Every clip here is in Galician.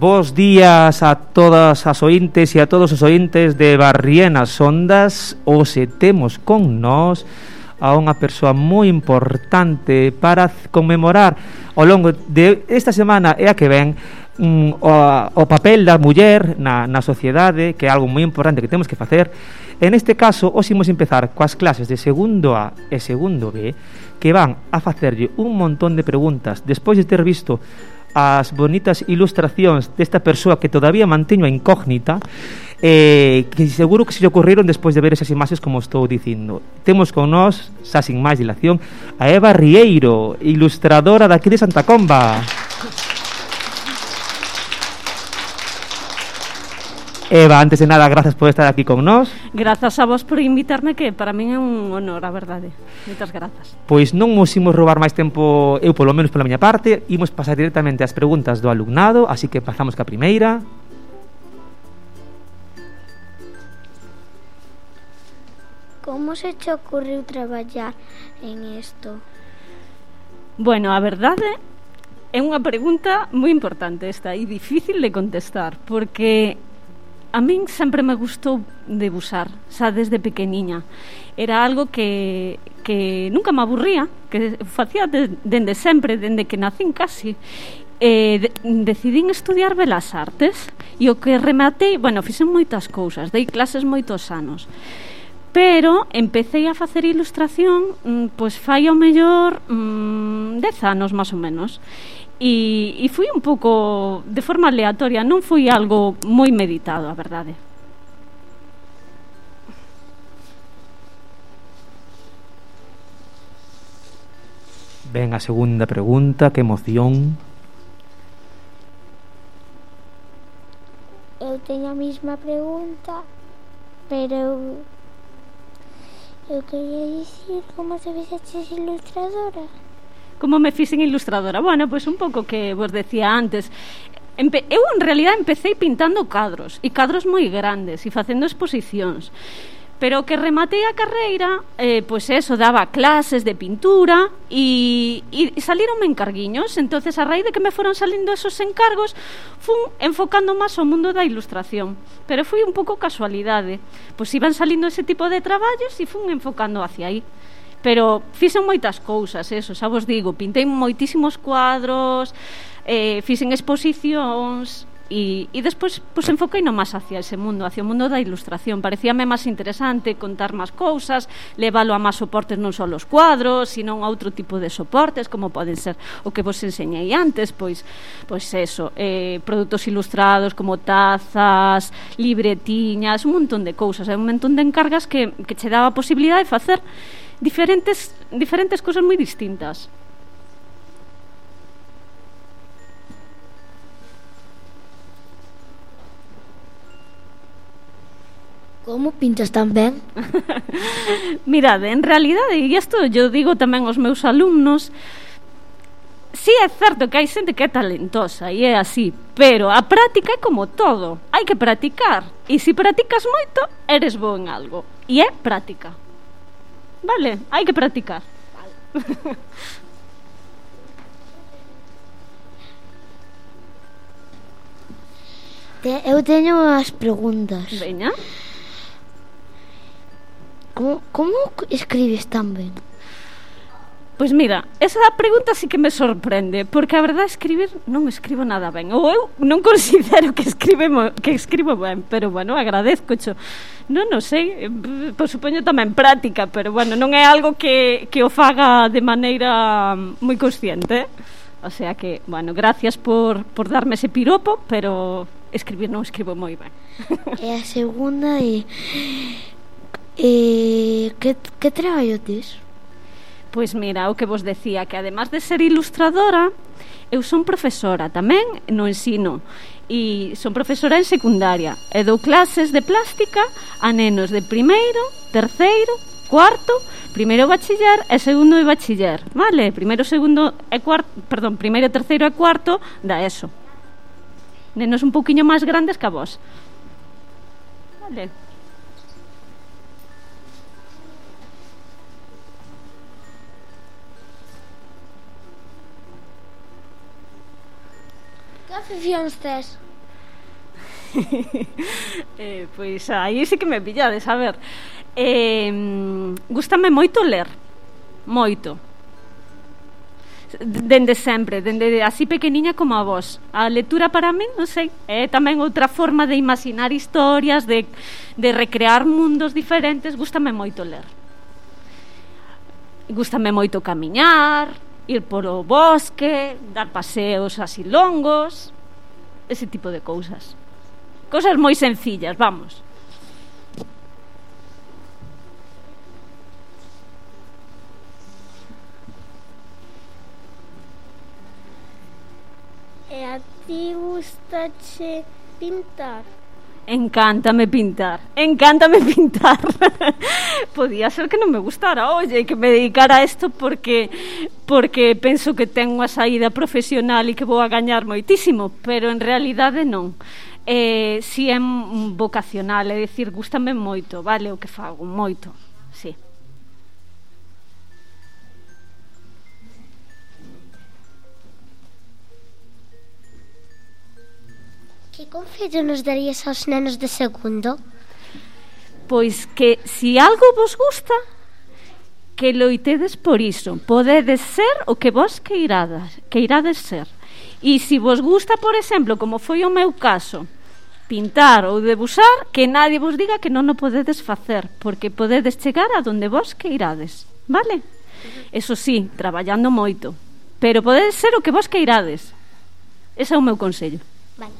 Bos días a todas as ointes e a todos os ointes de Barrienas Ondas. Hoxe temos con nós a unha persoa moi importante para conmemorar ao longo de esta semana e a que ven o papel da muller na sociedade, que é algo moi importante que temos que facer. En este caso, hoxe imos empezar coas clases de segundo A e segundo B, que van a facerlle un montón de preguntas despois de ter visto as bonitas ilustracións desta persoa que todavía manteño a incógnita, que seguro que se lle ocurriron despois de ver esas imaxes, como estou dicindo. Temos con nós, xa sin máis dilación, a Eva Rieiro, ilustradora daqui de Santa Comba. Eva, antes de nada, grazas por estar aquí con nós. Grazas a vos por invitarme, que para min é un honor, a verdade. Moitas grazas. Pois non nos imos roubar máis tempo, eu polo menos pola miña parte. Imos pasar directamente ás preguntas do alumnado, así que pasamos ca primeira. Como se te ocurriu traballar en isto? Bueno, a verdade é unha pregunta moi importante esta e difícil de contestar, porque a min sempre me gustou debuxar, xa desde pequeniña. Era algo que nunca me aburría, que facía dende sempre, dende que nacín casi. Decidín estudiar Belas Artes e o que rematei, bueno, fixen moitas cousas, dei clases moitos anos, pero empecé a facer ilustración pois fai ao mellor 10 anos máis ou menos. E fui un pouco de forma aleatoria, non foi algo moi meditado, a verdade. Ben, a segunda pregunta, que emoción. Eu teño a mesma pregunta, pero eu quería dicir como te fixeches ilustradora. Como me fixen ilustradora? Bueno, pois un pouco que vos decía antes. Eu en realidad empecé pintando cadros, e cadros moi grandes, e facendo exposicións. Pero que rematei a carreira, pois eso, daba clases de pintura e salíronme encarguiños. Entonces, a raíz de que me foron salindo esos encargos, fun enfocando máis ao mundo da ilustración. Pero foi un pouco casualidade. Pois iban salindo ese tipo de traballos e fun enfocando hacia aí. Pero fixen moitas cousas, eso, xa vos digo, pintei moitísimos cuadros, fixen exposicións e despois pues, enfoquei no máis hacia ese mundo, hacia o mundo da ilustración. Parecíame máis interesante contar máis cousas, leválo a máis soportes, non só os cuadros, sino a outro tipo de soportes, como poden ser o que vos enseñei antes, pois eso, produtos ilustrados como tazas, libretiñas, un montón de cousas, un montón de encargas que che daba a posibilidade de facer diferentes cousas moi distintas. Como pintas tan ben? Mirade, en realidade, e isto yo digo tamén aos meus alumnos, sí é certo que hai xente que é talentosa e é así, pero a práctica é como todo, hai que practicar, e se practicas moito, eres bo en algo, e é práctica. Vale, hai que practicar. Vale. Eu teño unhas preguntas. Veña. Como escribes tan ben? Pois mira, esa pregunta sí que me sorprende, porque a verdade escribir non escribo nada ben, ou eu non considero que escribo ben, pero bueno, agradezcocho. Non sei, por supoño tamén práctica, pero bueno, non é algo que o faga de maneira moi consciente. O sea que, bueno, gracias por darme ese piropo, pero escribir non escribo moi ben. E a segunda é que traballo tes? Pois mira, o que vos decía, que además de ser ilustradora, eu son profesora tamén no ensino, e son profesora en secundaria e dou clases de plástica a nenos de primeiro, terceiro, cuarto, primeiro bachiller e segundo de bachiller, vale? Primeiro, terceiro e cuarto da ESO. Nenos un pouquiño máis grandes que a vos. Vale. Que aficións tes? Pois aí sí que me pillades, a ver. Gústame moito ler. Moito. Dende sempre, dende así pequeniña como a vos. A lectura para min, non sei, é tamén outra forma de imaginar historias, de recrear mundos diferentes. Gústame moito ler. Gústame moito camiñar, ir polo bosque, dar paseos así longos, ese tipo de cousas. Cousas moi sencillas, vamos. E a ti gustache pintar? Encántame pintar. Podía ser que non me gustara, oye, que me dedicara a isto porque penso que ten unha saída profesional e que vou a gañar moitísimo, pero en realidade non. Si é vocacional, é dicir, gústame moito, vale, o que fago, moito, sí. Que consello nos darías aos nenos de segundo? Pois que si algo vos gusta, que loitedes por iso. Podedes ser o que vos queirades ser. E se vos gusta, por exemplo, como foi o meu caso, pintar ou debuxar, que nadie vos diga que non o podedes facer, porque podedes chegar a donde vos queirades, vale? Eso sí, traballando moito, pero podedes ser o que vos queirades. Ese é o meu consello. Vale.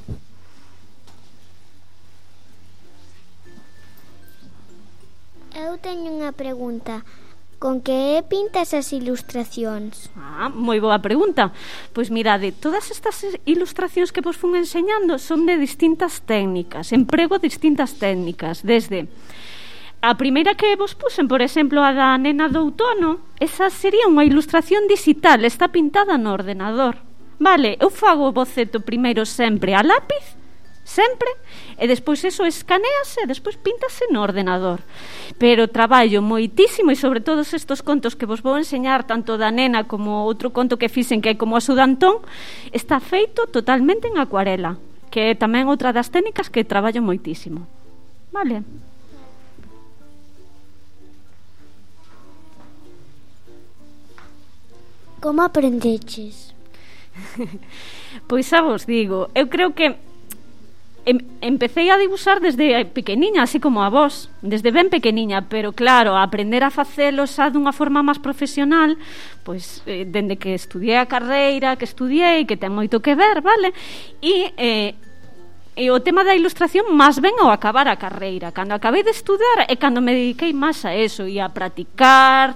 Eu teño unha pregunta. Con que pintas as ilustracións? Moi boa pregunta. Pois mirade, todas estas ilustracións que vos fun enseñando son de distintas técnicas, emprego distintas técnicas, desde a primeira que vos puxen, por exemplo, a da nena do outono, esa sería unha ilustración digital, está pintada no ordenador. Vale, eu fago o boceto primeiro sempre a lápiz, sempre, e despois eso escanease e despois píntase no ordenador. Pero traballo moitísimo, e sobre todos estes contos que vos vou enseñar, tanto da nena como outro conto que fixen, que é como a Sudantón, está feito totalmente en acuarela, que é tamén outra das técnicas que traballo moitísimo. Vale? Como aprendeches? Pois xa vos digo, eu creo que empecé a dibuixar desde pequeniña, así como a vos, desde ben pequeniña, pero claro, a aprender a facelo xa dunha forma máis profesional, pois dende que estudiei a carreira, que estudiei, que ten moito que ver, vale? E o tema da ilustración máis ben ao acabar a carreira. Cando acabei de estudar é cando me dediquei máis a eso, e a practicar,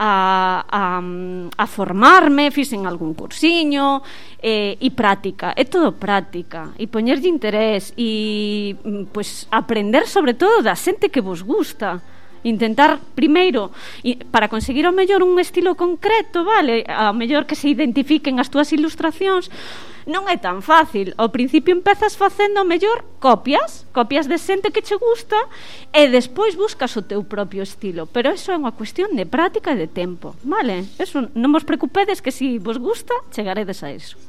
a formarme, fixen algún cursiño, e práctica, é todo práctica, e poñerlle interés, e pois aprender sobre todo da xente que vos gusta. Intentar primeiro, para conseguir ao mellor un estilo concreto, vale, ao mellor que se identifiquen as túas ilustracións, non é tan fácil. Ao principio empezas facendo ao mellor copias de xente que che gusta, e despois buscas o teu propio estilo, pero eso é unha cuestión de práctica e de tempo, vale? Eso non vos preocupedes, que se vos gusta chegaredes a eso.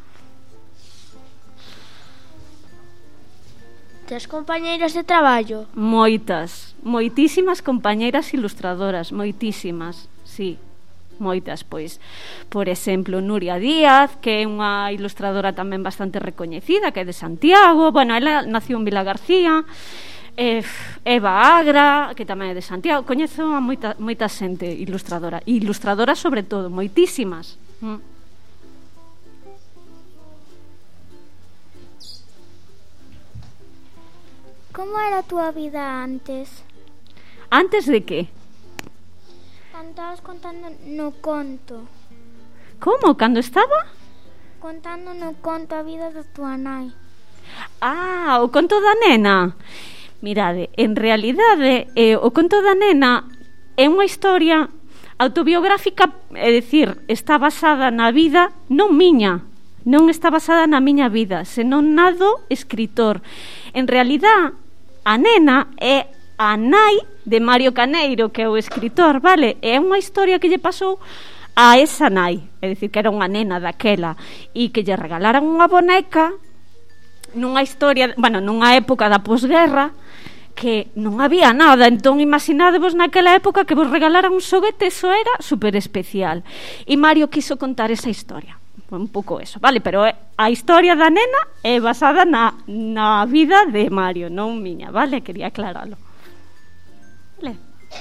Tes compañeiras de traballo? Moitísimas compañeiras ilustradoras, moitísimas, sí, moitas, pois, por exemplo, Nuria Díaz, que é unha ilustradora tamén bastante recoñecida, que é de Santiago, bueno, ela nació en Vilagarcía, Eva Agra, que tamén é de Santiago, coñezo a moita xente ilustradora, e ilustradoras sobre todo, moitísimas. Como era a túa vida antes? Antes de que? Cando estabas contando no conto. Como? Cando estaba? Contando no conto a vida da túa nai. O conto da nena. Mirade, en realidade, o conto da nena é unha historia autobiográfica, é dicir, está basada na vida non miña, non está basada na miña vida, senón na do escritor. En realidade, a nena é a nai de Mario Caneiro, que é o escritor, vale? É unha historia que lle pasou a esa nai, é dicir, que era unha nena daquela, e que lle regalaran unha boneca, nunha historia, bueno, nunha época da posguerra que non había nada, entón imaginadevos naquela época que vos regalaran un xoguete, eso era super especial. E Mario quiso contar esa historia, un pouco eso, vale? Pero a historia da nena é basada na vida de Mario, non miña, vale? Quería aclaralo. Vale.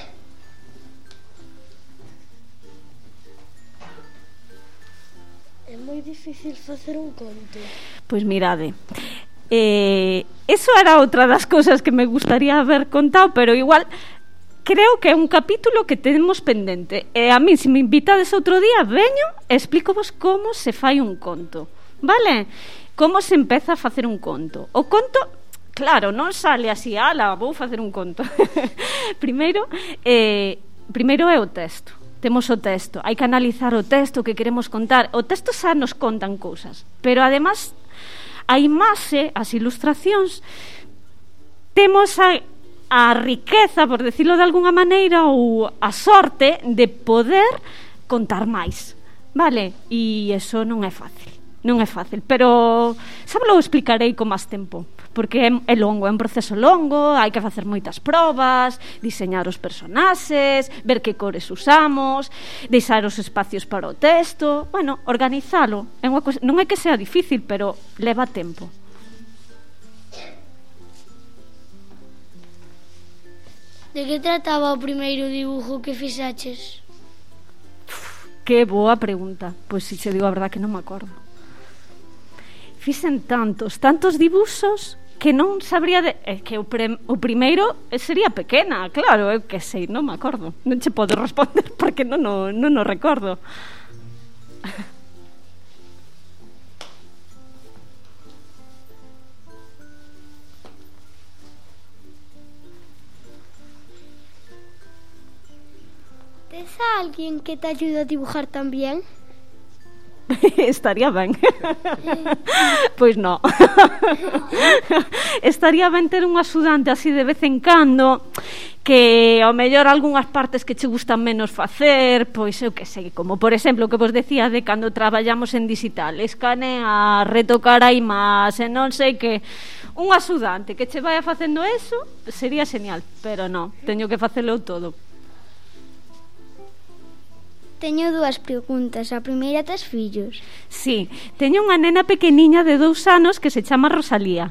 É moi difícil facer un conto. Pois mirade, eso era outra das cousas que me gustaría haber contado, pero igual creo que é un capítulo que tenemos pendente. E a mí, se me invitades outro día, veño e explícovos como se fai un conto, vale? Como se empeza a facer un conto. O conto, claro, non sale así, ala, vou facer un conto. Primeiro é o texto. Temos o texto, hai que analizar o texto que queremos contar. O texto xa nos contan cousas, pero además a imaxe, as ilustracións, temos a riqueza, por decirlo de alguna maneira, ou a sorte de poder contar máis, vale? E iso non é fácil, pero xa vos lo explicarei con máis tempo, porque é longo, é un proceso longo, hai que facer moitas probas, diseñar os personaxes, ver que cores usamos, deixar os espacios para o texto, bueno, organizalo. É unha cousa, non é que sea difícil, pero leva tempo. De que trataba o primeiro dibujo que fixaches? Que boa pregunta. Pois se che digo a verdade que non me acordo. Fixen tantos dibuxos que non sabría que o primeiro sería pequena, claro, eu que sei, non me acordo. Non che podo responder porque non o recordo. Tes a alguén que te ayude a dibujar tamén? Estaría ben. Pois non. Estaría ben ter un axudante así de vez en cando, que ao mellor algunhas partes que che gustan menos facer, pois eu que sei, como por exemplo o que vos decía de cando traballamos en digital, escanear, retocar a imaxe, non sei que, un axudante que che vai facendo eso sería genial, pero non, teño que facelo todo. Teño dúas preguntas. A primeira, tes fillos? Sí, teño unha nena pequeniña de 2 anos que se chama Rosalía.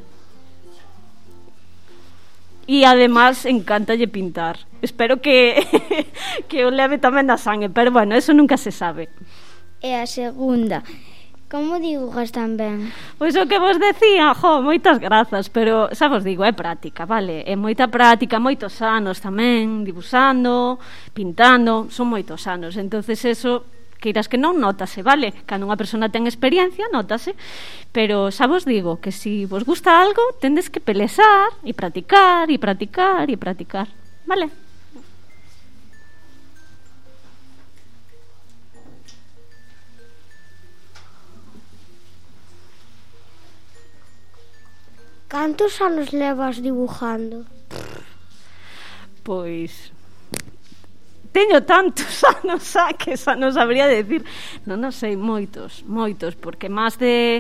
E además encántalle pintar. Espero que o leve tamén na sangue, pero bueno, eso nunca se sabe. E a segunda, como dibujas tan ben? Pois o que vos decía, moitas grazas, pero xa vos digo, é práctica, vale? É moita práctica, moitos anos tamén, dibuxando, pintando, son moitos anos, entonces eso, queiras que non, notase, vale? Cando unha persona ten experiencia, notase, pero xa vos digo que se vos gusta algo, tendes que pelexar e practicar, e practicar, e practicar, vale? Cantos anos levas dibujando? Pois teño tantos anos xa que xa non sabría decir. Non sei, moitos, porque máis de...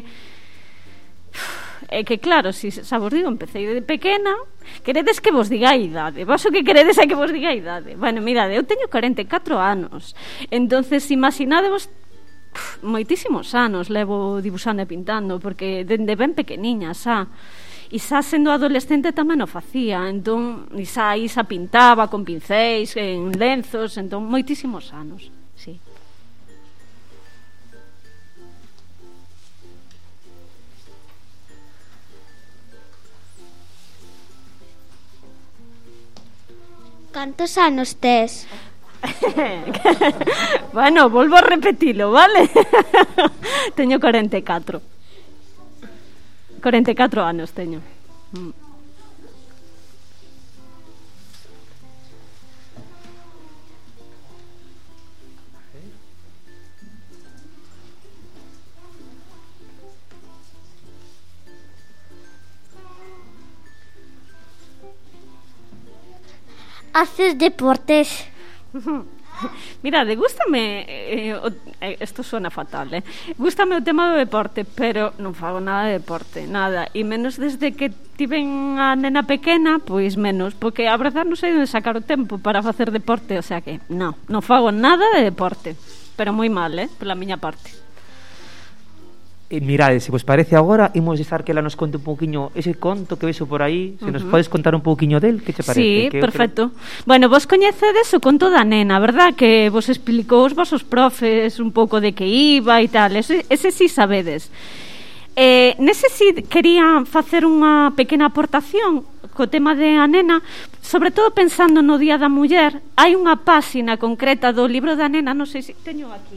É que claro, si xa vos digo, empecé de pequena. Queredes que vos diga a idade? Vos o que queredes é que vos diga a idade? Bueno, mirade, eu teño 44 anos. Entonces, imaginadevos, moitísimos anos levo dibuxando e pintando, porque dende ben pequeniña xa. E xa sendo adolescente tamén o facía, entón, e xa aí xa pintaba con pincéis, en lenzos, entón, moitísimos anos, sí. Cantos anos tes? Bueno, volvo a repetilo, vale? Teño 44 anos teño. Haces deportes? Mirade, gústame isto suena fatal, gústame o tema do deporte, pero non fago nada de deporte, nada, e menos desde que tiven a nena pequena, pois menos, porque a verdad non sei onde sacar o tempo para facer deporte, o sea que non fago nada de deporte, pero moi mal, pola miña parte. Mirade, se vos parece agora, imos deixar que ela nos conte un pouquiño ese conto que vexo por aí, se nos podes contar un pouquiño del, que che parece? Sí, que perfecto. Bueno, vos coñecedes o conto da nena, verdad? Que vos explicou os vosos profes un pouco de que iba e tal, ese sí sabedes. Nese sí quería facer unha pequena aportación co tema de a nena, sobre todo pensando no Día da Muller. Hai unha páxina concreta do libro da nena, non sei se teño aquí.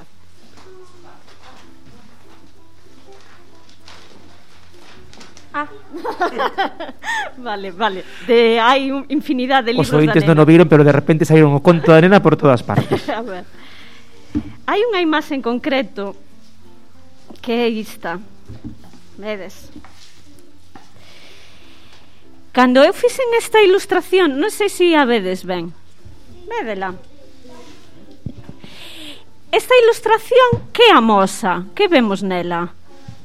Vale. Hai infinidade de libros da nena. Os ointes non o viron, pero de repente saíron o conto da nena por todas partes. A ver. Hai unha imaxe en concreto que é esta. Vedes? Cando eu fixen esta ilustración, non sei se a vedes ben. Védela. Esta ilustración, que amosa? Que vemos nela?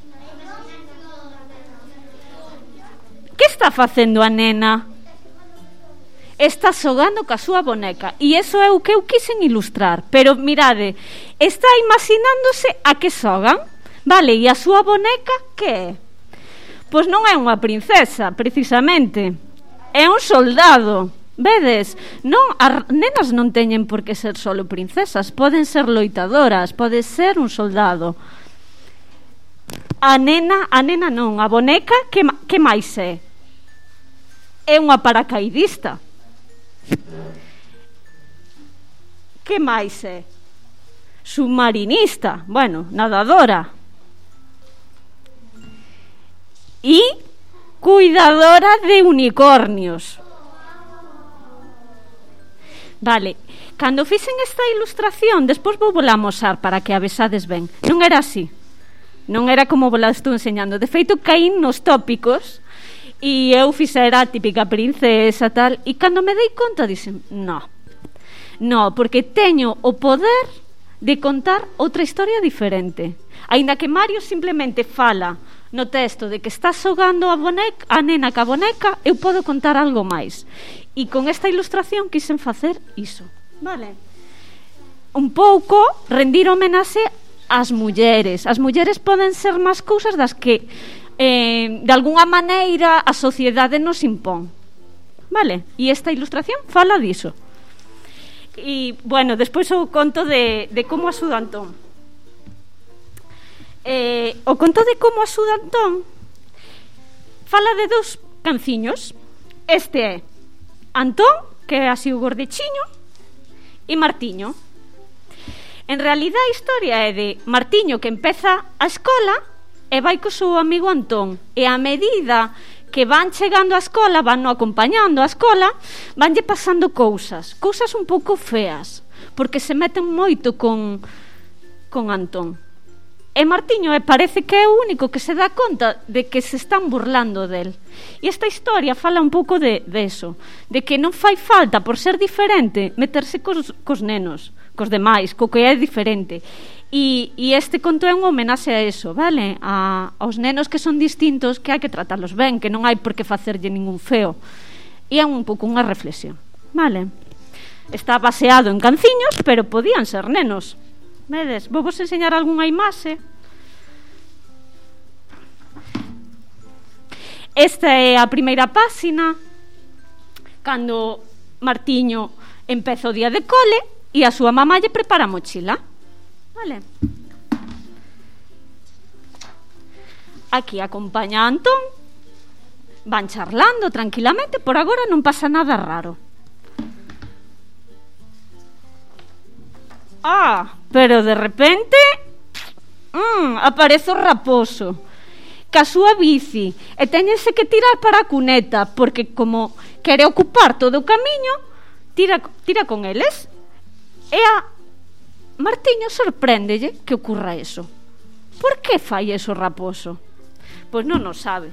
Que está facendo a nena? Está xogando ca súa boneca. E iso é o que eu quixen ilustrar. Pero mirade, está imaginándose a que xogan. Vale, e a súa boneca que é? Pois non é unha princesa, precisamente. É un soldado. Vedes? Non, as nenas non teñen por que ser solo princesas. Poden ser loitadoras, pode ser un soldado. A nena non, a boneca que máis é? É unha paracaidista. Que máis é? Submarinista, bueno, nadadora. E cuidadora de unicornios. Vale, cando fixen esta ilustración, despois vou vola amosar para que a vexades ben. Non era así. Non era como vola estou enseñando. De feito, caín nos tópicos e eu fixera a típica princesa tal, e cando me dei conta dixen, no, porque teño o poder de contar outra historia diferente. Aínda que Mario simplemente fala no texto de que está xogando a nena ca boneca, eu podo contar algo máis, e con esta ilustración quixen facer iso, vale? Un pouco rendir homenaxe ás mulleres. As mulleres poden ser máis cousas das que de alguna maneira a sociedade nos impón, vale? E esta ilustración fala diso. E, bueno, despois o conto de como axuda Antón. O conto de como axuda Antón fala de dous canciños. Este é Antón, que é así o gordechiño, e Martiño. En realidade a historia é de Martiño, que empeza a escola e vai co seu amigo Antón, e a medida que van chegando á escola, van no acompañando á escola, vanlle pasando cousas un pouco feas, porque se meten moito con Antón. E Martiño parece que é o único que se dá conta de que se están burlando del. E esta historia fala un pouco de eso, de que non fai falta, por ser diferente, meterse cos nenos, cos demais, co que é diferente. E este conto é un homenaxe a eso, vale? Aos nenos que son distintos, que hai que tratarlos ben, que non hai por que facerlle ningún feo. E é un pouco unha reflexión, vale? Está baseado en canciños, pero podían ser nenos. Vedes? Vou vos enseñar algunha imaxe. Esta é a primeira páxina, cando Martiño empeza o día de cole e a súa mamá lle prepara a mochila. Vale. Aquí acompaña a Antón, van charlando tranquilamente, por agora non pasa nada raro. Pero de repente aparece o raposo ca súa bici e teñense que tirar para a cuneta, porque como quere ocupar todo o camiño, tira con eles. E a Martiño sorpréndelle que ocurra eso. Por que fai eso o raposo? Pois non o sabe.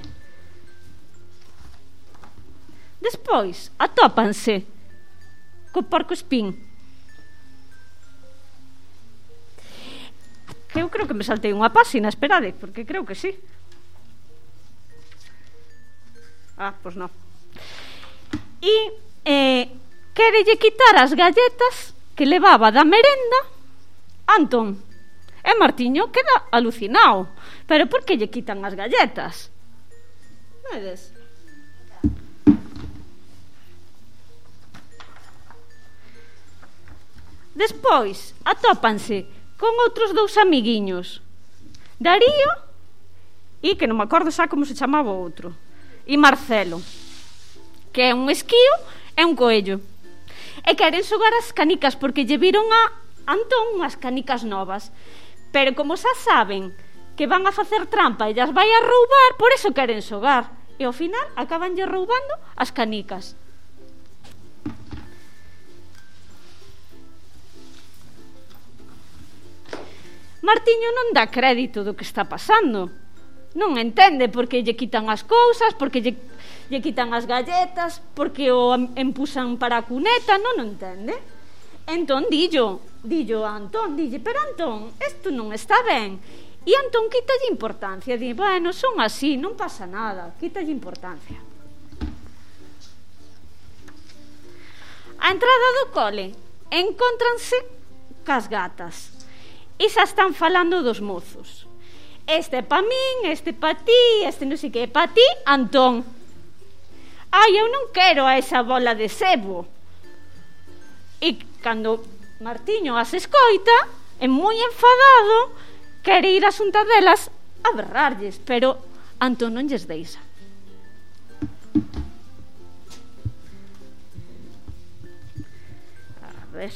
Despois atópanse co porco espín. creo que me saltei unha páxina, esperade, porque creo que sí. Pois non. E quérelle quitar as galletas que levaba da merenda Antón. E Martiño queda alucinado. Pero por que lle quitan as galletas? Vedes? Despois atópanse con outros dous amiguiños, Darío e que non me acordo xa como se chamaba o outro, e Marcelo, que é un esquío e un coello, e queren xogar as canicas porque lle viron a Antón unhas canicas novas, pero como xa saben que van a facer trampa e llas vai a roubar, por eso queren xogar, e ao final acabanlle roubando as canicas. Martiño non dá crédito do que está pasando, non entende por que lle quitan as cousas, por que lle quitan as galletas, porque o empuxan para a cuneta, non entende. Entón dillo a Antón, dille, pero Antón, isto non está ben. E Antón quítalle importancia, di, bueno, son así, non pasa nada, quítalle importancia. A entrada do cole encóntranse cas gatas e xa están falando dos mozos. Este é pa min, este é pa ti, este non sei que é pa ti, Antón. Ai, eu non quero a esa bola de sebo. E cando Martiño as escoita, é moi enfadado, quere ir a xunta delas a berrarlles, pero Antón non lles deixa. A ver...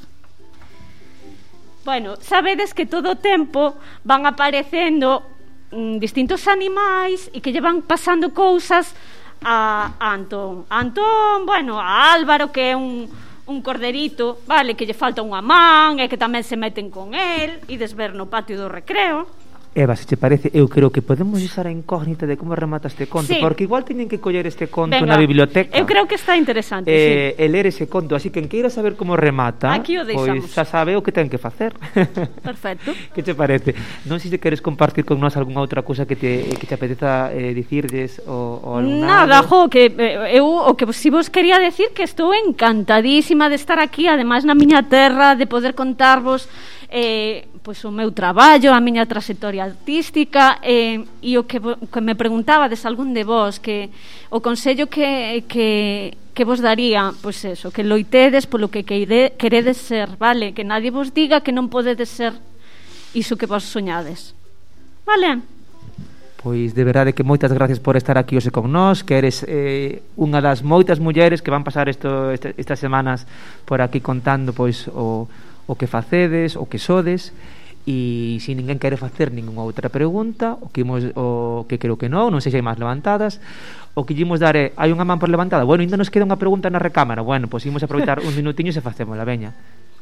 Bueno, sabedes que todo o tempo van aparecendo distintos animais e que lle van pasando cousas a Antón. Antón, bueno, a Álvaro, que é un corderito, vale, que lle falta unha man e que tamén se meten con el e desver no patio do recreo. Eva, se te parece, eu creo que podemos usar a incógnita de como remata este conto, sí. Porque igual teñen que coller este conto na biblioteca. Eu creo que está interesante, sí. E ler ese conto, así que quen queira saber como remata, aquí o deixamos. Pois xa sabe o que ten que facer. Perfecto. Que te parece? Non sei se queres compartir con nós algunha outra cousa que te apeteza dicirles o alumnado. Nada, que eu o que si vos quería decir que estou encantadísima de estar aquí, ademais na miña terra, de poder contarvos pois o meu traballo, a miña trayectoria artística, e o que me preguntabades algún de vos, que o consello que vos daría, pois eso, que loitedes polo que queredes ser, vale? Que nadie vos diga que non podedes ser iso que vos soñades, vale? Pois de verdade que moitas gracias por estar aquí hoxe con nós, que eres unha das moitas mulleres que van pasar estas semanas por aquí contando pois o que facedes, o que sodes, e se ninguén quere facer ningunha outra pregunta, o que creo que non sei se hai máis levantadas, o que imos dar é, hai unha man por levantada, bueno, ainda nos queda unha pregunta na recámara, bueno, pois imos aproveitar un minutiño e facémola, veña.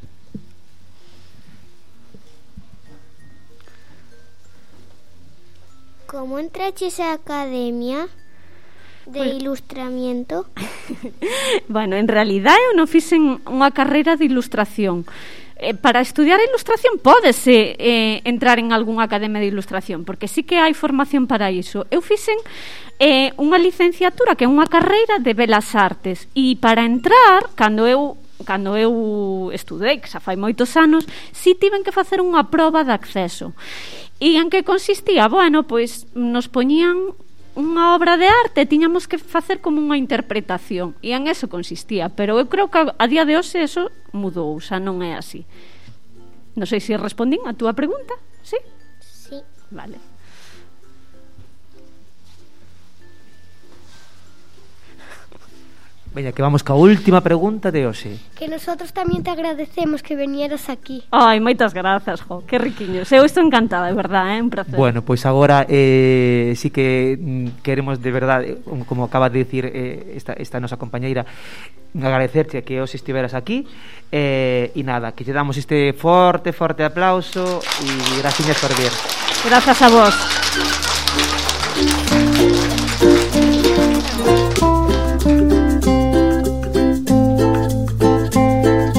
Como entraches á academia de ilustramiento? Bueno, en realidad eu non fixen unha carreira de ilustración. Para estudiar a ilustración pódese entrar en algunha academia de ilustración, porque sí que hai formación para iso. Eu fixen unha licenciatura, que é unha carreira de belas artes, e para entrar, cando eu estudei, que xa fai moitos anos, si tiven que facer unha proba de acceso. E en que consistía? Bueno, pois nos poñían unha obra de arte, tiñamos que facer como unha interpretación, e en eso consistía, pero eu creo que a día de hoxe eso mudou, xa non é así. Non sei se respondín a túa pregunta, sí? Sí. Vale. Veña, que vamos ca última pregunta de hoxe. Que nosotros tamén te agradecemos que vinieras aquí. Ai, moitas grazas, que riquiños. Eu estou encantada, de verdade, un placer. Bueno, pois agora sí que queremos de verdade, como acaba de dicir esta nosa compañeira, agradecerche que hoxe estiveras aquí, e nada, que te damos este forte aplauso e gracias por vir. Grazas a vos.